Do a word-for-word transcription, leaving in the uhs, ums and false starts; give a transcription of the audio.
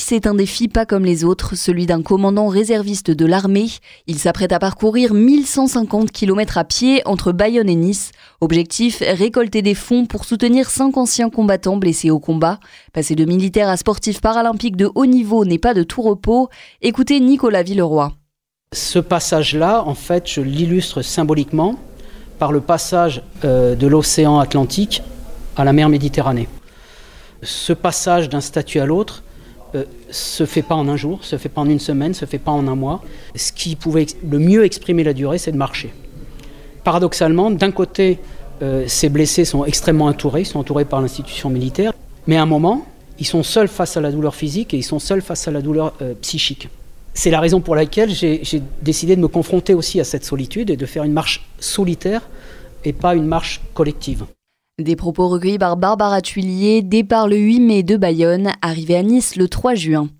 c'est un défi pas comme les autres, celui d'un commandant réserviste de l'armée. Il s'apprête à parcourir mille cent cinquante kilomètres à pied entre Bayonne et Nice. Objectif, récolter des fonds pour soutenir cinq anciens combattants blessés au combat. Passer de militaire à sportif paralympique de haut niveau n'est pas de tout repos. Écoutez Nicolas Villeroy. Ce passage-là, en fait, je l'illustre symboliquement par le passage euh, de l'océan Atlantique à la mer Méditerranée. Ce passage d'un statut à l'autre euh, se fait pas en un jour, se fait pas en une semaine, se fait pas en un mois. Ce qui pouvait ex- le mieux exprimer la durée, c'est de marcher. Paradoxalement, d'un côté, euh, ces blessés sont extrêmement entourés, ils sont entourés par l'institution militaire, mais à un moment, ils sont seuls face à la douleur physique et ils sont seuls face à la douleur euh, psychique. C'est la raison pour laquelle j'ai, j'ai décidé de me confronter aussi à cette solitude et de faire une marche solitaire et pas une marche collective. Des propos recueillis par Barbara Tuillier, départ le huit mai de Bayonne, arrivée à Nice le trois juin.